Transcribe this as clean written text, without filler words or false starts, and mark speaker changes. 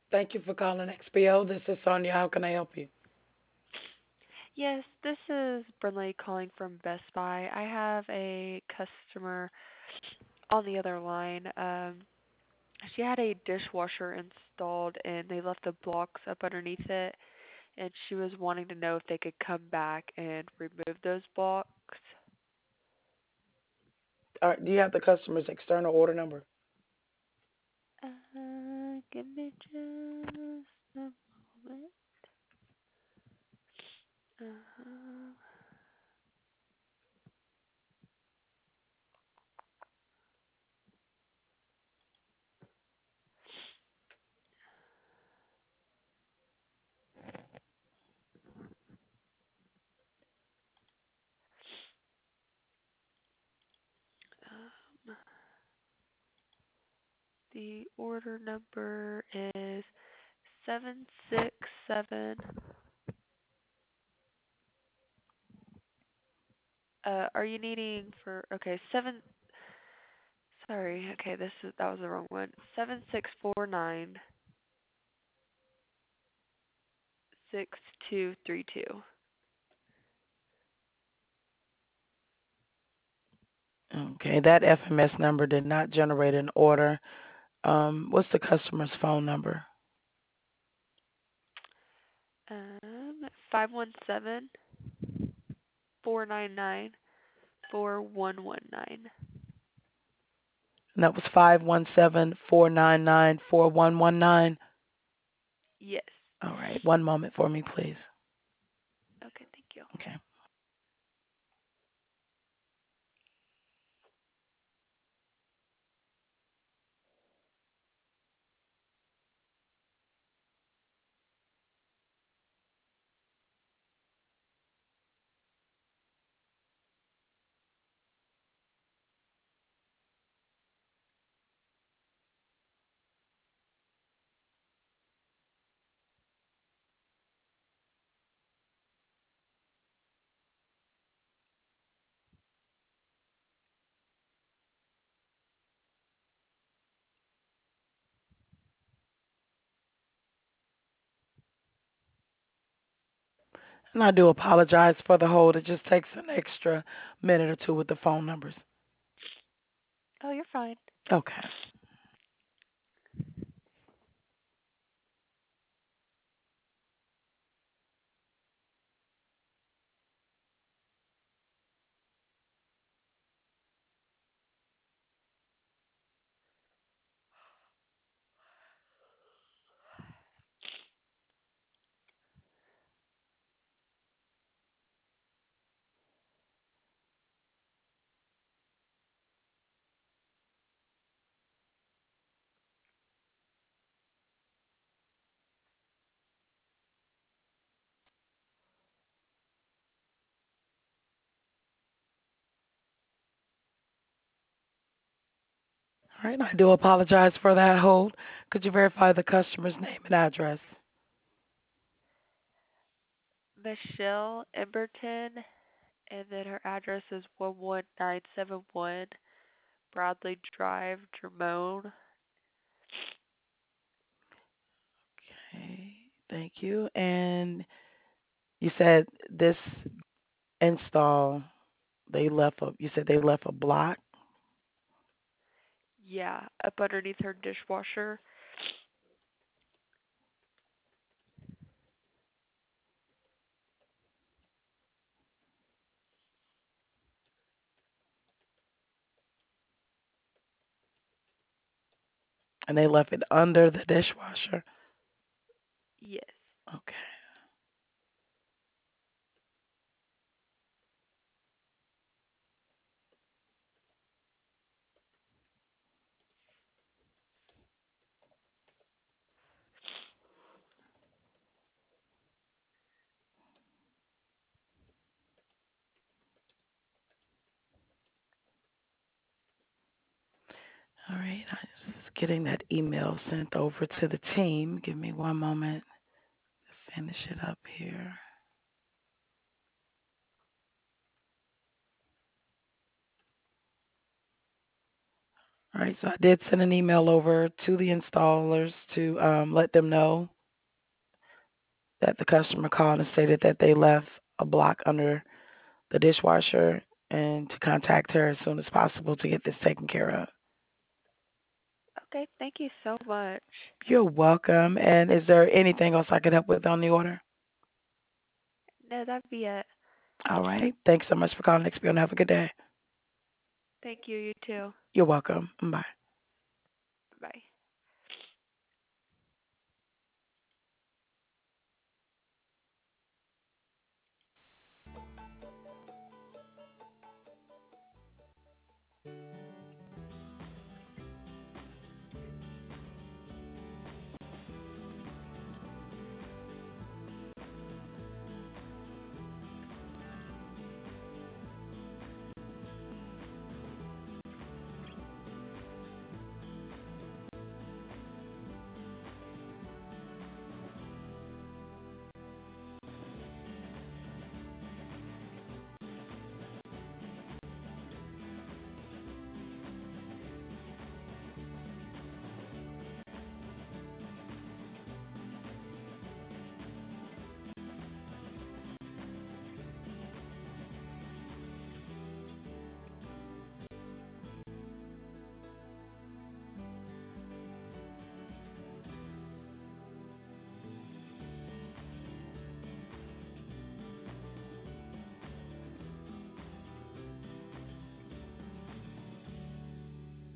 Speaker 1: Thank you for calling XPO. This is Sonia. How can I help you?
Speaker 2: Yes, this is Brinley calling from Best Buy. I have a customer on the other line. She had a dishwasher installed and they left the blocks up underneath it, and she was wanting to know if they could come back and remove those blocks.
Speaker 1: All right, do you have the customer's external order number?
Speaker 2: Give me just a moment. Uh, um, the order number is 767. Are you needing for okay, seven sorry, okay, that was the wrong one. 76496232.
Speaker 1: Okay, that FMS number did not generate an order. What's the customer's phone number?
Speaker 2: 517-499-4119.
Speaker 1: And that was 517-499-4119.
Speaker 2: Yes.
Speaker 1: All right, one moment for me, please.
Speaker 2: Okay, thank you.
Speaker 1: Okay. And I do apologize for the hold. It just takes an extra minute or two with the phone numbers.
Speaker 2: Oh, you're fine.
Speaker 1: Okay. All right, I do apologize for that hold. Could you verify the customer's name and address?
Speaker 2: Michelle Emberton, and then her address is 11971 Broadley Drive, Drummond.
Speaker 1: Okay, thank you. And you said this install, you said they left a block
Speaker 2: Yeah, up underneath her dishwasher.
Speaker 1: and they left it under the dishwasher.
Speaker 2: Yes.
Speaker 1: Okay. All right. I'm just getting that email sent over to the team. Give me one moment to finish it up here. All right, so I did send an email over to the installers to let them know that the customer called and stated that they left a block under the dishwasher and to contact her as soon as possible to get this taken care of.
Speaker 2: Okay, thank you so much.
Speaker 1: You're welcome. And is there anything else I could help with on the order?
Speaker 2: No, that'd be it.
Speaker 1: All right. Thanks so much for calling XP and have a good day.
Speaker 2: Thank you, you too.
Speaker 1: You're welcome. Bye.